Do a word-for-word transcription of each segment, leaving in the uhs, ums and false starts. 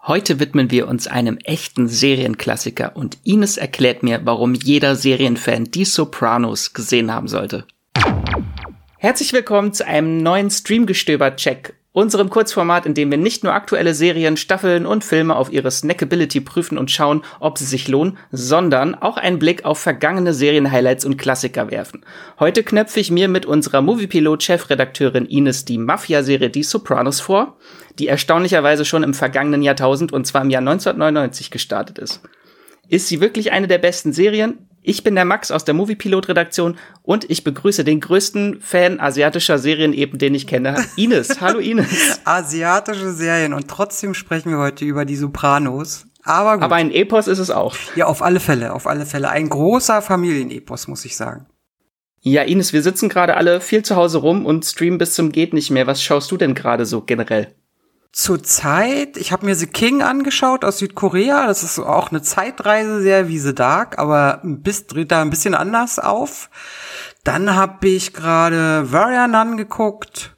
Heute widmen wir uns einem echten Serienklassiker und Ines erklärt mir, warum jeder Serienfan Die Sopranos gesehen haben sollte. Herzlich willkommen zu einem neuen Streamgestöber-Check, unserem Kurzformat, in dem wir nicht nur aktuelle Serien, Staffeln und Filme auf ihre Snackability prüfen und schauen, ob sie sich lohnen, sondern auch einen Blick auf vergangene Serien-Highlights und Klassiker werfen. Heute knöpfe ich mir mit unserer Moviepilot-Chefredakteurin Ines die Mafia-Serie Die Sopranos vor, die erstaunlicherweise schon im vergangenen Jahrtausend, und zwar im Jahr neunzehnhundertneunundneunzig, gestartet ist. Ist sie wirklich eine der besten Serien? Ich bin der Max aus der Moviepilot-Redaktion und ich begrüße den größten Fan asiatischer Serien eben, den ich kenne, Ines. Hallo Ines. Asiatische Serien und trotzdem sprechen wir heute über die Sopranos. Aber gut. Aber ein Epos ist es auch. Ja, auf alle Fälle, auf alle Fälle. Ein großer Familienepos, muss ich sagen. Ja, Ines, wir sitzen gerade alle viel zu Hause rum und streamen bis zum geht nicht mehr. Was schaust du denn gerade so generell? Zurzeit, ich habe mir The King angeschaut aus Südkorea. Das ist auch eine Zeitreise, sehr wie The Dark, aber bis, dreht da ein bisschen anders auf. Dann habe ich gerade Warrior Nun geguckt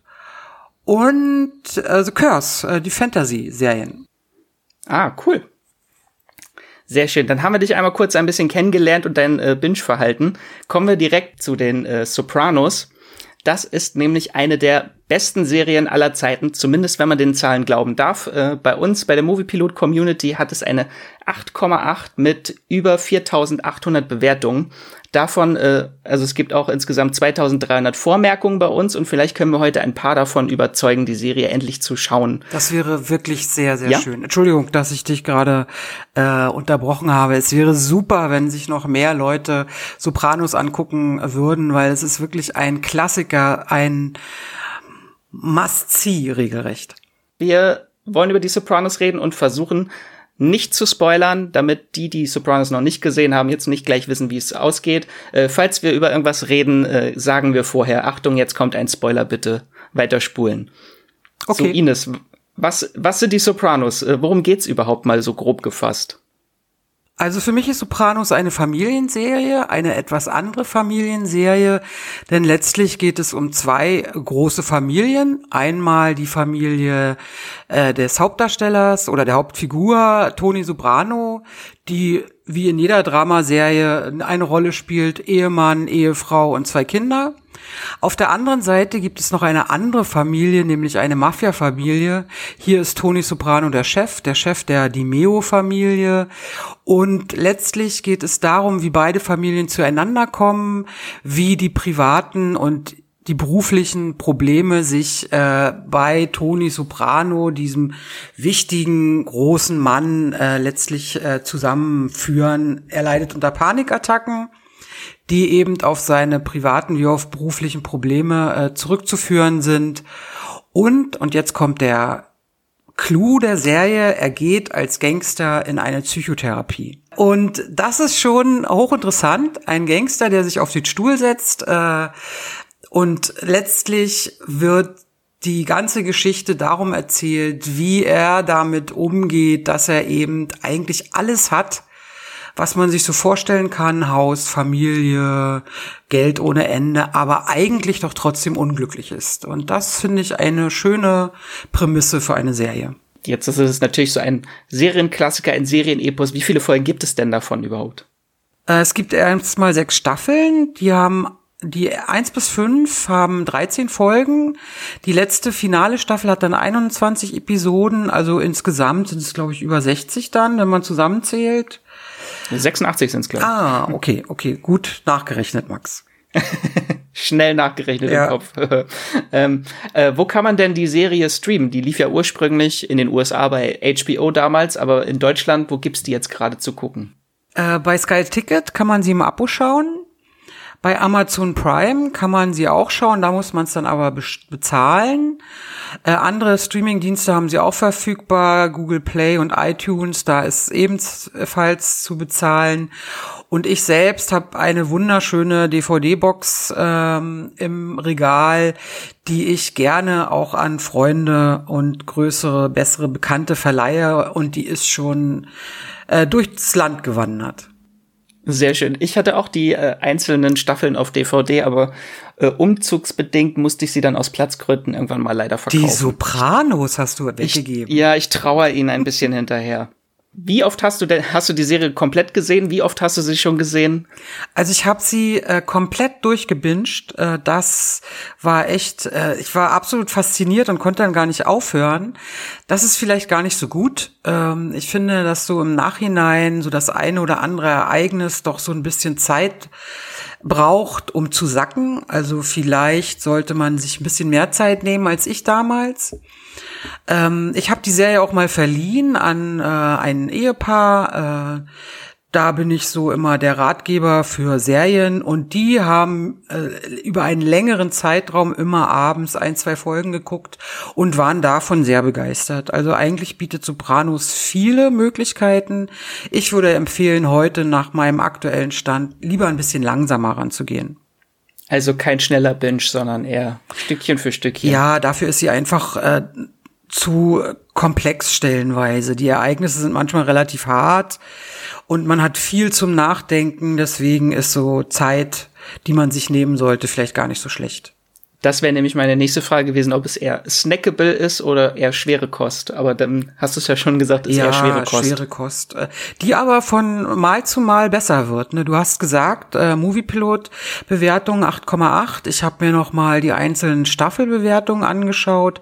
und äh, The Curse, äh, die Fantasy-Serien. Ah, cool. Sehr schön. Dann haben wir dich einmal kurz ein bisschen kennengelernt und dein äh, Binge-Verhalten. Kommen wir direkt zu den äh, Sopranos. Das ist nämlich eine der besten Serien aller Zeiten, zumindest wenn man den Zahlen glauben darf. Äh, bei uns, bei der Moviepilot-Community, hat es eine acht Komma acht mit über viertausendachthundert Bewertungen. Davon, äh, also es gibt auch insgesamt zweitausenddreihundert Vormerkungen bei uns und vielleicht können wir heute ein paar davon überzeugen, die Serie endlich zu schauen. Das wäre wirklich sehr, sehr ja? schön. Entschuldigung, dass ich dich gerade äh, unterbrochen habe. Es wäre super, wenn sich noch mehr Leute Sopranos angucken würden, weil es ist wirklich ein Klassiker, ein Must-See regelrecht. Wir wollen über die Sopranos reden und versuchen, nicht zu spoilern, damit die, die Sopranos noch nicht gesehen haben, jetzt nicht gleich wissen, wie es ausgeht. Äh, falls wir über irgendwas reden, äh, sagen wir vorher, Achtung, jetzt kommt ein Spoiler, bitte weiterspulen. Okay. So, Ines, was, was sind die Sopranos? Äh, worum geht's überhaupt mal so grob gefasst? Also für mich ist Sopranos eine Familienserie, eine etwas andere Familienserie, denn letztlich geht es um zwei große Familien. Einmal die Familie äh, des Hauptdarstellers oder der Hauptfigur Tony Soprano, die wie in jeder Dramaserie eine Rolle spielt, Ehemann, Ehefrau und zwei Kinder. Auf der anderen Seite gibt es noch eine andere Familie, nämlich eine Mafia-Familie. Hier ist Tony Soprano der Chef, der Chef der Di Meo-Familie. Und letztlich geht es darum, wie beide Familien zueinander kommen, wie die privaten und die beruflichen Probleme sich äh, bei Tony Soprano, diesem wichtigen, großen Mann, äh, letztlich äh, zusammenführen. Er leidet unter Panikattacken, die eben auf seine privaten wie auf beruflichen Probleme äh, zurückzuführen sind. Und, und jetzt kommt der Clou der Serie, er geht als Gangster in eine Psychotherapie. Und das ist schon hochinteressant. Ein Gangster, der sich auf den Stuhl setzt, äh, und letztlich wird die ganze Geschichte darum erzählt, wie er damit umgeht, dass er eben eigentlich alles hat, was man sich so vorstellen kann, Haus, Familie, Geld ohne Ende, aber eigentlich doch trotzdem unglücklich ist. Und das finde ich eine schöne Prämisse für eine Serie. Jetzt ist es natürlich so ein Serienklassiker, ein Serienepos. Wie viele Folgen gibt es denn davon überhaupt? Äh, es gibt erstmal sechs Staffeln, die haben Die eins bis fünf haben dreizehn Folgen. Die letzte finale Staffel hat dann einundzwanzig Episoden. Also insgesamt sind es, glaube ich, über sechzig dann, wenn man zusammenzählt. sechsundachtzig sind es, glaube ich. Ah, okay, okay. Gut nachgerechnet, Max. Schnell nachgerechnet ja. im Kopf. ähm, äh, wo kann man denn die Serie streamen? Die lief ja ursprünglich in den U S A bei H B O damals, aber in Deutschland, wo gibt's die jetzt gerade zu gucken? Äh, bei Sky Ticket kann man sie im Abo schauen. Bei Amazon Prime kann man sie auch schauen, da muss man es dann aber be- bezahlen. Äh, andere Streaming-Dienste haben sie auch verfügbar, Google Play und iTunes, da ist ebenfalls zu bezahlen. Und ich selbst habe eine wunderschöne D V D-Box ähm, im Regal, die ich gerne auch an Freunde und größere, bessere Bekannte verleihe, und die ist schon äh, durchs Land gewandert. Sehr schön. Ich hatte auch die äh, einzelnen Staffeln auf D V D, aber äh, umzugsbedingt musste ich sie dann aus Platzgründen irgendwann mal leider verkaufen. Die Sopranos hast du weggegeben. Ich, ja, ich trauere ihnen ein bisschen hinterher. Wie oft hast du denn, hast du die Serie komplett gesehen? Wie oft hast du sie schon gesehen? Also ich habe sie äh, komplett durchgebinged. Äh, das war echt, äh, ich war absolut fasziniert und konnte dann gar nicht aufhören. Das ist vielleicht gar nicht so gut. Ähm, ich finde, dass so im Nachhinein so das eine oder andere Ereignis doch so ein bisschen Zeit braucht, um zu sacken. Also vielleicht sollte man sich ein bisschen mehr Zeit nehmen als ich damals. Ähm, ich habe die Serie auch mal verliehen an äh, ein Ehepaar. Äh, da bin ich so immer der Ratgeber für Serien und die haben äh, über einen längeren Zeitraum immer abends ein, zwei Folgen geguckt und waren davon sehr begeistert. Also eigentlich bietet Sopranos viele Möglichkeiten. Ich würde empfehlen, heute nach meinem aktuellen Stand lieber ein bisschen langsamer ranzugehen. Also kein schneller Binge, sondern eher Stückchen für Stückchen. Ja, dafür ist sie einfach äh, zu komplex stellenweise. Die Ereignisse sind manchmal relativ hart und man hat viel zum Nachdenken. Deswegen ist so Zeit, die man sich nehmen sollte, vielleicht gar nicht so schlecht. Das wäre nämlich meine nächste Frage gewesen, ob es eher snackable ist oder eher schwere Kost. Aber dann hast du es ja schon gesagt, ist ja, eher schwere Kost. schwere Kost. Die aber von Mal zu Mal besser wird. Ne? Du hast gesagt, äh, Moviepilot-Bewertung acht Komma acht. Ich habe mir noch mal die einzelnen Staffelbewertungen angeschaut.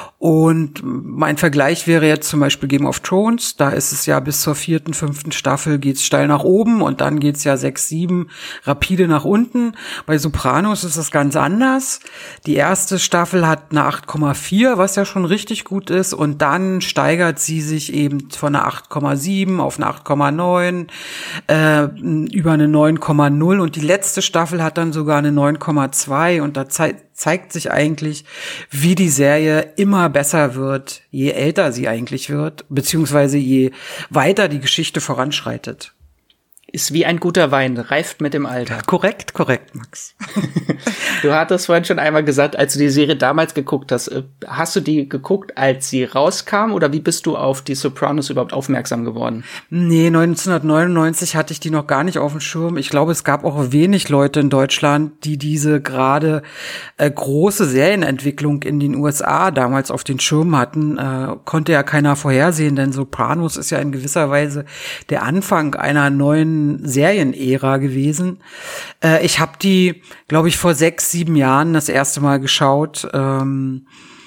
Und mein Vergleich wäre jetzt zum Beispiel Game of Thrones. Da ist es ja bis zur vierten, fünften Staffel geht's steil nach oben und dann geht's ja sechs, sieben rapide nach unten. Bei Sopranos ist das ganz anders. Die erste Staffel hat eine acht Komma vier, was ja schon richtig gut ist. Und dann steigert sie sich eben von einer acht Komma sieben auf eine acht Komma neun, äh, über eine neun Komma null. Und die letzte Staffel hat dann sogar eine neun Komma zwei. Und da zeigt zeigt sich eigentlich, wie die Serie immer besser wird, je älter sie eigentlich wird, beziehungsweise je weiter die Geschichte voranschreitet. Ist wie ein guter Wein, reift mit dem Alter. Korrekt, korrekt, Max. Du hattest vorhin schon einmal gesagt, als du die Serie damals geguckt hast, hast du die geguckt, als sie rauskam, oder wie bist du auf die Sopranos überhaupt aufmerksam geworden? Nee, neunzehnhundertneunundneunzig hatte ich die noch gar nicht auf dem Schirm. Ich glaube, es gab auch wenig Leute in Deutschland, die diese gerade äh, große Serienentwicklung in den U S A damals auf den Schirm hatten. Äh, konnte ja keiner vorhersehen, denn Sopranos ist ja in gewisser Weise der Anfang einer neuen Serienära gewesen. Äh, ich habe die, glaube ich, vor sechs, sieben Jahren das erste Mal geschaut, ähm,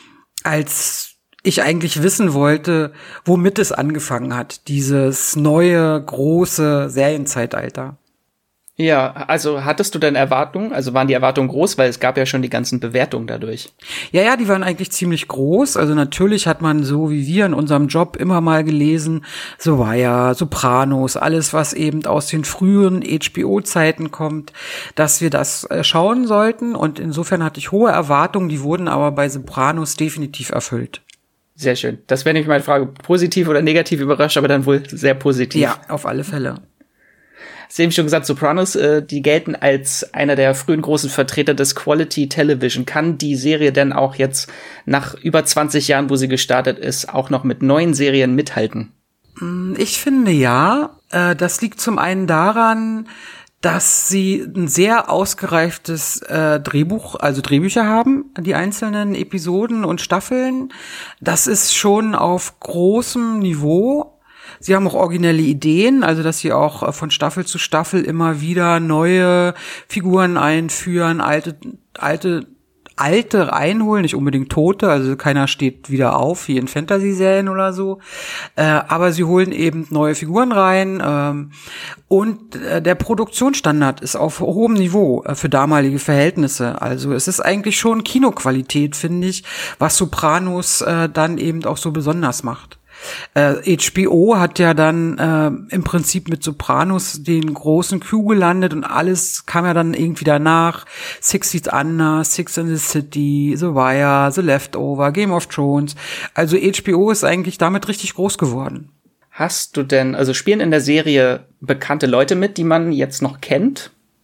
als ich eigentlich wissen wollte, womit es angefangen hat, dieses neue, große Serienzeitalter. Ja, also hattest du denn Erwartungen? Also waren die Erwartungen groß, weil es gab ja schon die ganzen Bewertungen dadurch. Ja, ja, die waren eigentlich ziemlich groß. Also natürlich hat man so wie wir in unserem Job immer mal gelesen, so war ja Sopranos, alles was eben aus den früheren H B O-Zeiten kommt, dass wir das äh, schauen sollten. Und insofern hatte ich hohe Erwartungen, die wurden aber bei Sopranos definitiv erfüllt. Sehr schön. Das wäre nämlich meine Frage, positiv oder negativ überrascht, aber dann wohl sehr positiv. Ja, auf alle Fälle. Hast eben schon gesagt, Sopranos, äh, die gelten als einer der frühen großen Vertreter des Quality Television. Kann die Serie denn auch jetzt nach über zwanzig Jahren, wo sie gestartet ist, auch noch mit neuen Serien mithalten? Ich finde ja. Äh, das liegt zum einen daran, dass sie ein sehr ausgereiftes äh, Drehbuch, also Drehbücher haben, die einzelnen Episoden und Staffeln. Das ist schon auf großem Niveau. Sie haben auch originelle Ideen, also dass sie auch von Staffel zu Staffel immer wieder neue Figuren einführen, alte, alte, alte reinholen, nicht unbedingt tote, also keiner steht wieder auf, wie in Fantasy-Serien oder so, äh, aber sie holen eben neue Figuren rein, ähm, und äh, der Produktionsstandard ist auf hohem Niveau äh, für damalige Verhältnisse, also es ist eigentlich schon Kinoqualität, finde ich, was Sopranos äh, dann eben auch so besonders macht. Äh, H B O hat ja dann äh, im Prinzip mit Sopranos den großen Coup gelandet und alles kam ja dann irgendwie danach. Six Feet Under, Six in the City, The Wire, The Leftover, Game of Thrones. Also H B O ist eigentlich damit richtig groß geworden. Hast du denn, also spielen in der Serie bekannte Leute mit, die man jetzt noch kennt?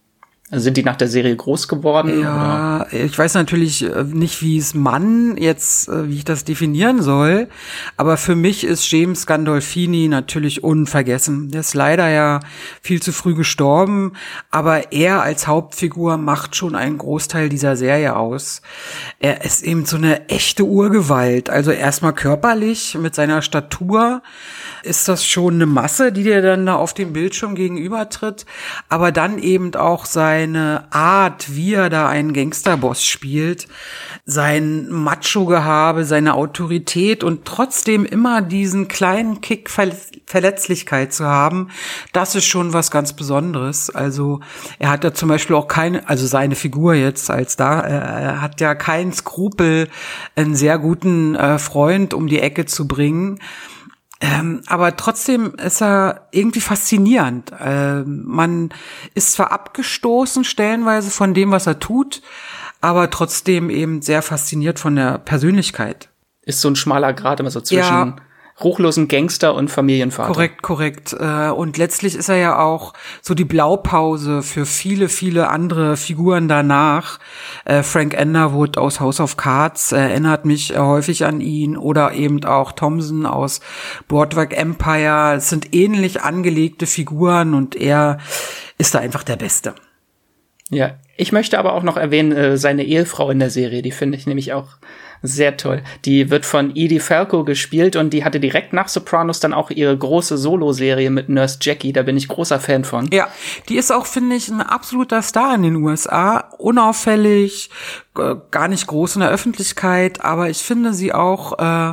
Also sind die nach der Serie groß geworden? Ja, oder? Ich weiß natürlich nicht, wie es Mann jetzt, wie ich das definieren soll, aber für mich ist James Gandolfini natürlich unvergessen. Der ist leider ja viel zu früh gestorben, aber er als Hauptfigur macht schon einen Großteil dieser Serie aus. Er ist eben so eine echte Urgewalt, also erstmal körperlich mit seiner Statur ist das schon eine Masse, die dir dann da auf dem Bildschirm gegenübertritt, aber dann eben auch seine Art, wie er da einen Gangsterboss spielt, sein Macho-Gehabe, seine Autorität und trotzdem immer diesen kleinen Kick Ver- Verletzlichkeit zu haben, das ist schon was ganz Besonderes. Also er hat ja zum Beispiel auch keine, also seine Figur jetzt als da, er hat ja keinen Skrupel, einen sehr guten äh, Freund um die Ecke zu bringen. Ähm, aber trotzdem ist er irgendwie faszinierend. Ähm, man ist zwar abgestoßen stellenweise von dem, was er tut, aber trotzdem eben sehr fasziniert von der Persönlichkeit. Ist so ein schmaler Grat immer so zwischen ja. ruchlosen Gangster und Familienvater. Korrekt, korrekt. Und letztlich ist er ja auch so die Blaupause für viele, viele andere Figuren danach. Frank Underwood aus House of Cards erinnert mich häufig an ihn oder eben auch Thompson aus Boardwalk Empire. Es sind ähnlich angelegte Figuren und er ist da einfach der Beste. Ja, ich möchte aber auch noch erwähnen, seine Ehefrau in der Serie, die finde ich nämlich auch sehr toll. Die wird von Edie Falco gespielt und die hatte direkt nach Sopranos dann auch ihre große Solo-Serie mit Nurse Jackie. Da bin ich großer Fan von. Ja, die ist auch, finde ich, ein absoluter Star in den U S A. Unauffällig, gar nicht groß in der Öffentlichkeit, aber ich finde sie auch äh,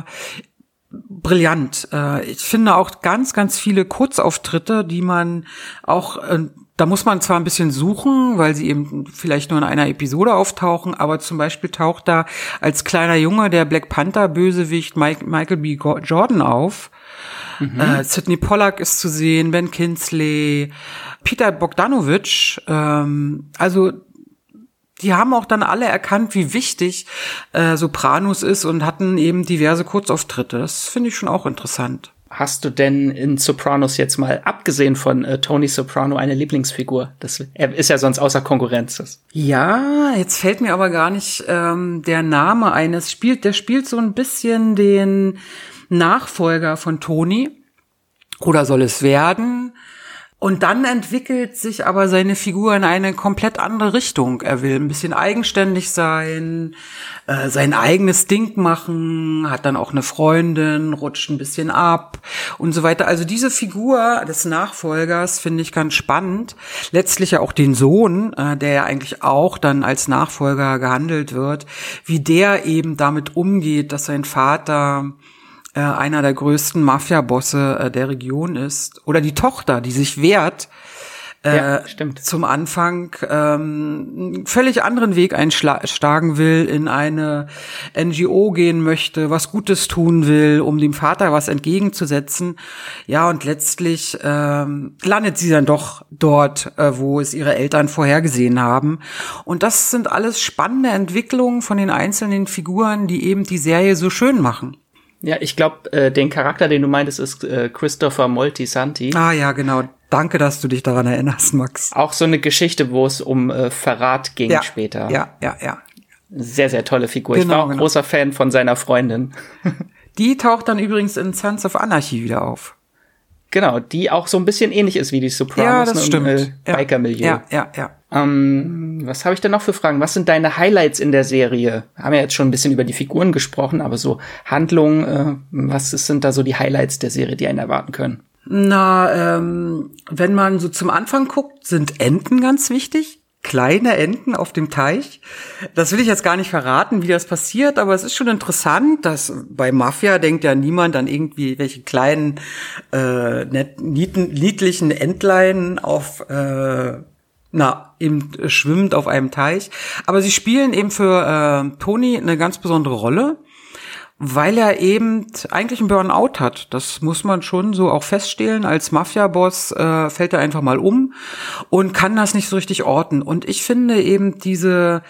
brillant. Äh, ich finde auch ganz, ganz viele Kurzauftritte, die man auch äh, Da muss man zwar ein bisschen suchen, weil sie eben vielleicht nur in einer Episode auftauchen, aber zum Beispiel taucht da als kleiner Junge der Black Panther-Bösewicht Mike, Michael B. Jordan auf. Mhm. Äh, Sidney Pollack ist zu sehen, Ben Kingsley, Peter Bogdanovich. Ähm, also die haben auch dann alle erkannt, wie wichtig äh, Sopranos ist und hatten eben diverse Kurzauftritte. Das finde ich schon auch interessant. Hast du denn in Sopranos jetzt mal, abgesehen von äh, Tony Soprano, eine Lieblingsfigur? Das, er ist ja sonst außer Konkurrenz. Das. Ja, jetzt fällt mir aber gar nicht ähm, der Name eines spielt. Der spielt so ein bisschen den Nachfolger von Tony. Oder soll es werden? Und dann entwickelt sich aber seine Figur in eine komplett andere Richtung. Er will ein bisschen eigenständig sein, äh, sein eigenes Ding machen, hat dann auch eine Freundin, rutscht ein bisschen ab und so weiter. Also diese Figur des Nachfolgers finde ich ganz spannend. Letztlich ja auch den Sohn, äh, der ja eigentlich auch dann als Nachfolger gehandelt wird, wie der eben damit umgeht, dass sein Vater einer der größten Mafia-Bosse äh, der Region ist. Oder die Tochter, die sich wehrt, äh, ja, stimmt. zum Anfang ähm, einen völlig anderen Weg einschlagen will, in eine N G O gehen möchte, was Gutes tun will, um dem Vater was entgegenzusetzen. Ja, und letztlich ähm, landet sie dann doch dort, äh, wo es ihre Eltern vorhergesehen haben. Und das sind alles spannende Entwicklungen von den einzelnen Figuren, die eben die Serie so schön machen. Ja, ich glaube, äh, den Charakter, den du meintest, ist äh, Christopher Moltisanti. Ah ja, genau. Danke, dass du dich daran erinnerst, Max. Auch so eine Geschichte, wo es um äh, Verrat ging ja, später. Ja, ja, ja. Sehr, sehr tolle Figur. Genau, ich war auch genau. großer Fan von seiner Freundin. Die taucht dann übrigens in Sons of Anarchy wieder auf. Genau, die auch so ein bisschen ähnlich ist wie die Sopranos. Ja, das ne, stimmt. Im äh, Biker-Milieu. Ja, ja, ja. Ähm, was habe ich denn noch für Fragen? Was sind deine Highlights in der Serie? Wir haben ja jetzt schon ein bisschen über die Figuren gesprochen, aber so Handlungen, äh, was sind da so die Highlights der Serie, die einen erwarten können? Na, ähm, wenn man so zum Anfang guckt, sind Enten ganz wichtig. Kleine Enten auf dem Teich. Das will ich jetzt gar nicht verraten, wie das passiert, aber es ist schon interessant, dass bei Mafia denkt ja niemand an irgendwie welche kleinen, äh, net, nieten, niedlichen Entlein auf, äh, na, eben schwimmend auf einem Teich. Aber sie spielen eben für äh, Tony eine ganz besondere Rolle, weil er eben eigentlich einen Burnout hat. Das muss man schon so auch feststellen. Als Mafia-Boss äh, fällt er einfach mal um und kann das nicht so richtig orten. Und ich finde eben diese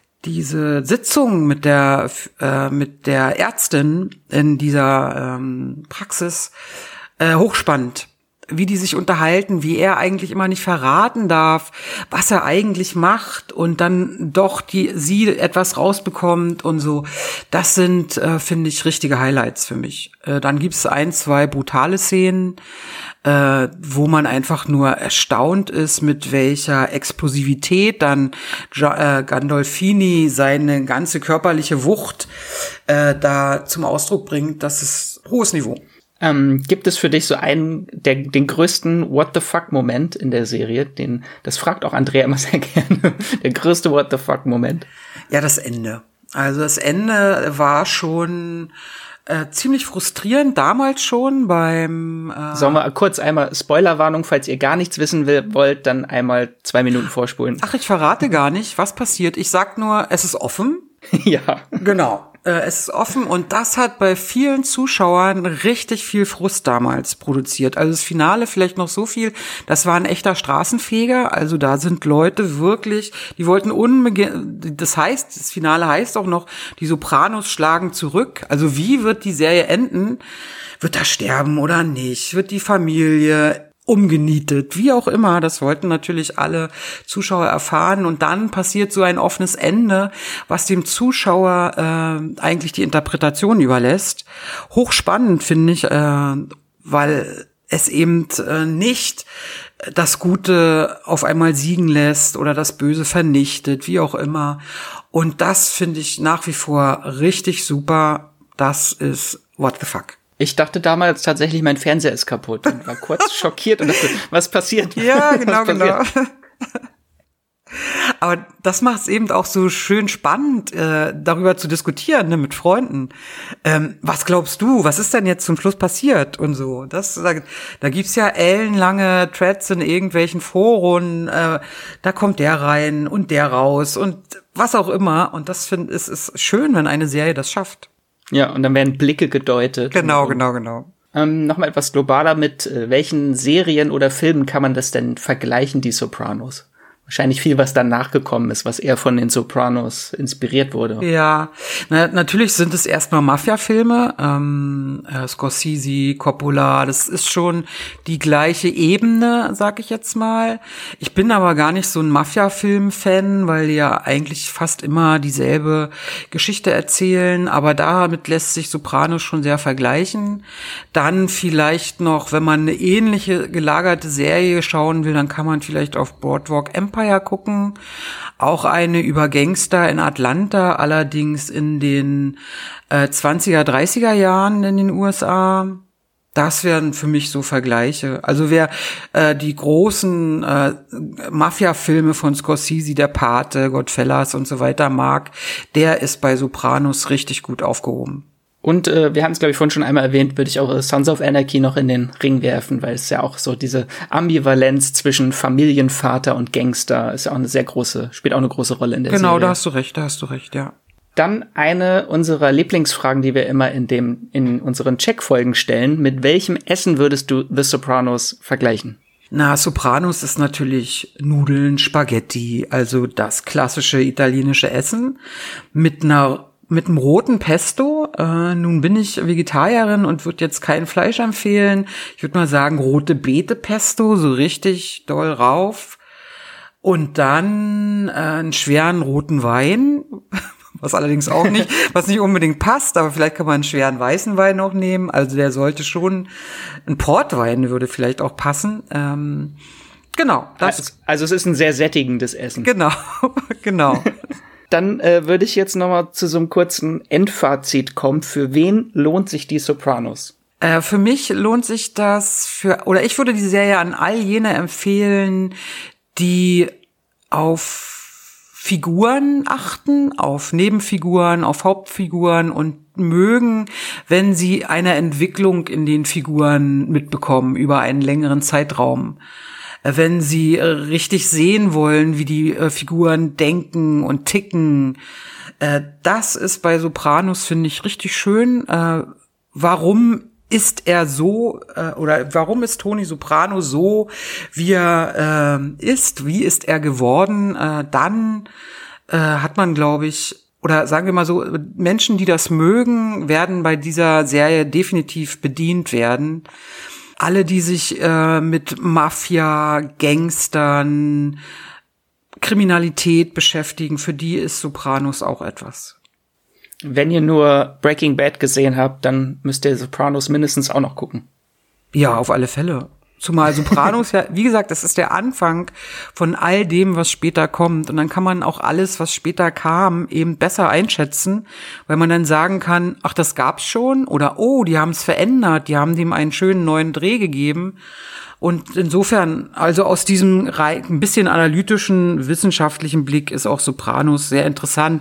diese Sitzung mit der äh, mit der Ärztin in dieser ähm, Praxis äh, hochspannend. wie die sich unterhalten, wie er eigentlich immer nicht verraten darf, was er eigentlich macht und dann doch die sie etwas rausbekommt und so. Das sind, äh, finde ich, richtige Highlights für mich. Äh, dann gibt's ein, zwei brutale Szenen, äh, wo man einfach nur erstaunt ist, mit welcher Explosivität dann ja, äh, Gandolfini seine ganze körperliche Wucht äh, da zum Ausdruck bringt. Das ist hohes Niveau. Ähm, gibt es für dich so einen, der, den größten What-the-fuck-Moment in der Serie? Den, das fragt auch Andrea immer sehr gerne. Der größte What-the-fuck-Moment? Ja, das Ende. Also das Ende war schon äh, ziemlich frustrierend, damals schon beim äh Sollen wir kurz einmal Spoilerwarnung, falls ihr gar nichts wissen will, wollt, dann einmal zwei Minuten vorspulen. Ach, ich verrate gar nicht, was passiert. Ich sag nur, es ist offen. Ja. Genau. Es ist offen und das hat bei vielen Zuschauern richtig viel Frust damals produziert. Also das Finale vielleicht noch so viel, das war ein echter Straßenfeger. Also da sind Leute wirklich, die wollten unbedingt, das heißt, das Finale heißt auch noch, die Sopranos schlagen zurück. Also wie wird die Serie enden? Wird er sterben oder nicht? Wird die Familie umgenietet, wie auch immer, das wollten natürlich alle Zuschauer erfahren und dann passiert so ein offenes Ende, was dem Zuschauer äh, eigentlich die Interpretation überlässt. Hochspannend finde ich, äh, weil es eben äh, nicht das Gute auf einmal siegen lässt oder das Böse vernichtet, wie auch immer. Und das finde ich nach wie vor richtig super. Das ist What the fuck. Ich dachte damals tatsächlich, mein Fernseher ist kaputt und war kurz schockiert und dachte, was passiert? Ja, genau, passiert? genau. Aber das macht es eben auch so schön spannend, äh, darüber zu diskutieren, ne, mit Freunden. Ähm, was glaubst du, was ist denn jetzt zum Schluss passiert und so? Das, da, da gibt's ja ellenlange Threads in irgendwelchen Foren, äh, da kommt der rein und der raus und was auch immer. Und das finde ich, ist schön, wenn eine Serie das schafft. Ja, und dann werden Blicke gedeutet. Genau, und, genau, genau. Ähm, Nochmal etwas globaler mit, äh, welchen Serien oder Filmen kann man das denn vergleichen, die Sopranos? Wahrscheinlich viel, was dann nachgekommen ist, was eher von den Sopranos inspiriert wurde. Ja, na, natürlich sind es erstmal Mafia-Filme, ähm, äh, Scorsese, Coppola, das ist schon die gleiche Ebene, sag ich jetzt mal. Ich bin aber gar nicht so ein Mafia-Film-Fan, weil die ja eigentlich fast immer dieselbe Geschichte erzählen, aber damit lässt sich Sopranos schon sehr vergleichen. Dann vielleicht noch, wenn man eine ähnliche gelagerte Serie schauen will, dann kann man vielleicht auf Boardwalk Empire gucken. Auch eine über Gangster in Atlanta, allerdings in den äh, zwanziger, dreißiger Jahren in den U S A. Das wären für mich so Vergleiche. Also wer äh, die großen äh, Mafia-Filme von Scorsese, Der Pate, Goodfellas und so weiter mag, der ist bei Sopranos richtig gut aufgehoben. Und äh, wir haben es, glaube ich, vorhin schon einmal erwähnt, würde ich auch Sons of Anarchy noch in den Ring werfen, weil es ja auch so diese Ambivalenz zwischen Familienvater und Gangster ist ja auch eine sehr große, spielt auch eine große Rolle in der genau, Serie. Genau, da hast du recht, da hast du recht, ja. Dann eine unserer Lieblingsfragen, die wir immer in dem in unseren Check-Folgen stellen. Mit welchem Essen würdest du The Sopranos vergleichen? Na, Sopranos ist natürlich Nudeln, Spaghetti, also das klassische italienische Essen mit einer mit einem roten Pesto. Äh, nun bin ich Vegetarierin und würde jetzt kein Fleisch empfehlen. Ich würde mal sagen rote Beete Pesto, so richtig doll rauf. Und dann äh, einen schweren roten Wein, was allerdings auch nicht, was nicht unbedingt passt, aber vielleicht kann man einen schweren weißen Wein auch nehmen. Also der sollte schon, ein Portwein würde vielleicht auch passen. Ähm, genau. Das also, also es ist ein sehr sättigendes Essen. Genau, genau. Dann äh, würde ich jetzt noch mal zu so einem kurzen Endfazit kommen. Für wen lohnt sich die Sopranos? Äh, für mich lohnt sich das für, oder ich würde die Serie an all jene empfehlen, die auf Figuren achten, auf Nebenfiguren, auf Hauptfiguren und mögen, wenn sie eine Entwicklung in den Figuren mitbekommen über einen längeren Zeitraum. Wenn sie richtig sehen wollen, wie die äh, Figuren denken und ticken. Äh, das ist bei Sopranos, finde ich, richtig schön. Äh, warum ist er so, äh, oder warum ist Tony Soprano so, wie er äh, ist? Wie ist er geworden? Äh, dann äh, hat man, glaube ich, oder sagen wir mal so, Menschen, die das mögen, werden bei dieser Serie definitiv bedient werden. alle, die sich äh, mit Mafia, Gangstern, Kriminalität beschäftigen, für die ist Sopranos auch etwas. Wenn ihr nur Breaking Bad gesehen habt, dann müsst ihr Sopranos mindestens auch noch gucken. Ja, auf alle Fälle. Zumal Sopranos ja, wie gesagt, das ist der Anfang von all dem, was später kommt. Und dann kann man auch alles, was später kam, eben besser einschätzen, weil man dann sagen kann, ach, das gab's schon, oder oh, die haben es verändert, die haben dem einen schönen neuen Dreh gegeben. Und insofern, also aus diesem ein bisschen analytischen, wissenschaftlichen Blick ist auch Sopranos sehr interessant.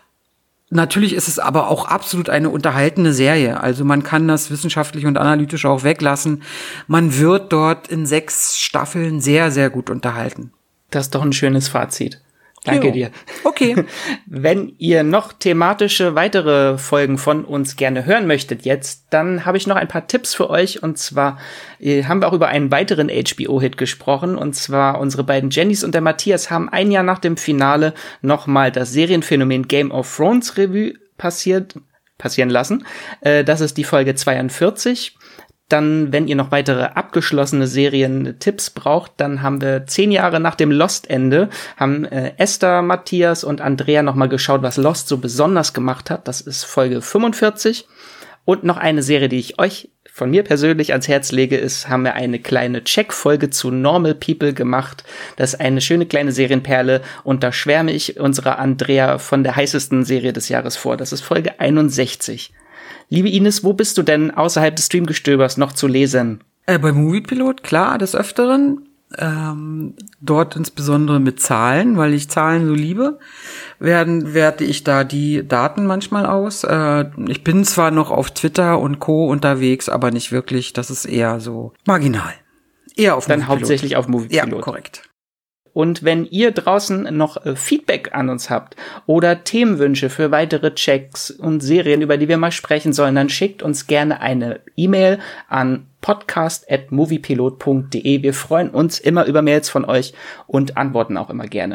Natürlich ist es aber auch absolut eine unterhaltende Serie. Also man kann das wissenschaftlich und analytisch auch weglassen. Man wird dort in sechs Staffeln sehr, sehr gut unterhalten. Das ist doch ein schönes Fazit. Danke jo. dir. Okay. Wenn ihr noch thematische weitere Folgen von uns gerne hören möchtet jetzt, dann habe ich noch ein paar Tipps für euch. Und zwar äh, haben wir auch über einen weiteren H B O-Hit gesprochen. Und zwar unsere beiden Jennys und der Matthias haben ein Jahr nach dem Finale nochmal das Serienphänomen Game of Thrones Revue passiert, passieren lassen. Äh, das ist die Folge zweiundvierzig. Dann, wenn ihr noch weitere abgeschlossene Serien-Tipps braucht, dann haben wir zehn Jahre nach dem Lost-Ende, haben äh, Esther, Matthias und Andrea noch mal geschaut, was Lost so besonders gemacht hat. Das ist Folge fünfundvierzig. Und noch eine Serie, die ich euch von mir persönlich ans Herz lege, ist, haben wir eine kleine Check-Folge zu Normal People gemacht. Das ist eine schöne kleine Serienperle und da schwärme ich unserer Andrea von der heißesten Serie des Jahres vor. Das ist Folge einundsechzig. Liebe Ines, wo bist du denn außerhalb des Streamgestöbers noch zu lesen? Äh, bei Moviepilot, klar, des Öfteren. Ähm, dort insbesondere mit Zahlen, weil ich Zahlen so liebe, werden werte ich da die Daten manchmal aus. Äh, ich bin zwar noch auf Twitter und Co. unterwegs, aber nicht wirklich. Das ist eher so marginal. Eher auf Dann Moviepilot. hauptsächlich auf Moviepilot. Ja, korrekt. Und wenn ihr draußen noch äh, Feedback an uns habt oder Themenwünsche für weitere Checks und Serien, über die wir mal sprechen sollen, dann schickt uns gerne eine E-Mail an podcast at moviepilot punkt de. Wir freuen uns immer über Mails von euch und antworten auch immer gerne.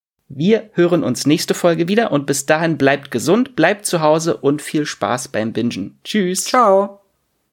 Wir hören uns nächste Folge wieder und bis dahin bleibt gesund, bleibt zu Hause und viel Spaß beim Bingen. Tschüss. Ciao.